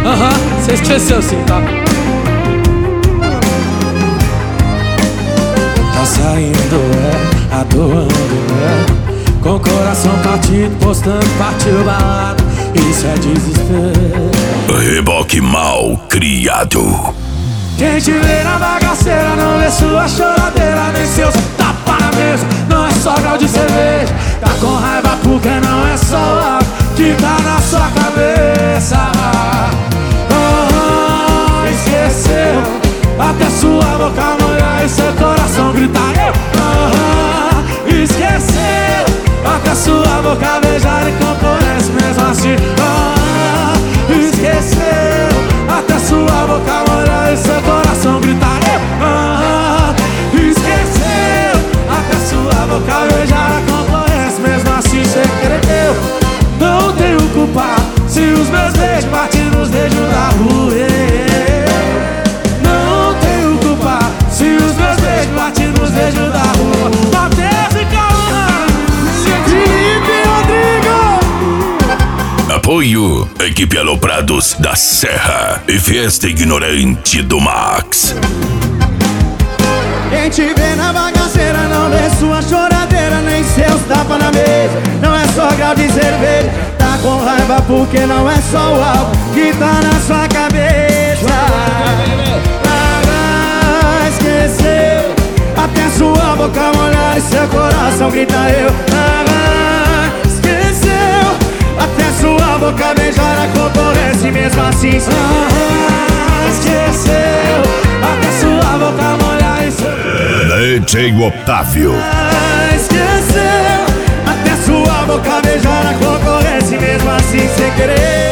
Cê esqueceu sim, tá? Tá saindo, atuando, com o coração partido, postando, partiu balada. Isso é desespero. Reboque mal criado. Quem te vê na bagaceira não vê sua choradeira, nem seus tapa na mesa. Não é só grau de cerveja. Tá com raiva porque não é só o álcool que tá na sua cabeça. Esqueceu até sua boca molhar e seu coração gritar. Esqueceu até sua boca beijar e componente mesmo assim. Esqueceu até sua boca molhar e seu coração gritar. Esqueceu até sua boca beijar a componente mesmo assim sem querer. Eu não tenho culpa se os meus beijos batem nos dedos da rua. Não tenho culpa se os meus beijos batem nos dedos da rua. Matheus e Calma, Felipe Rodrigo. Apoio Equipe Aloprados da Serra e Fiesta Ignorante do Max. Quem te vê na bagaceira não vê sua choradeira, nem seus tapas na mesa. Não é só grau de cerveja. Tá com raiva porque não é só o álcool que tá na sua cabeça. Esqueceu até sua boca molhar e seu coração grita eu. Esqueceu até sua boca beijar a concorrência mesmo assim. Esqueceu até sua boca molhar e seu... DJ Otávio. Esqueceu até sua boca beijar a concorrência mesmo assim sem querer.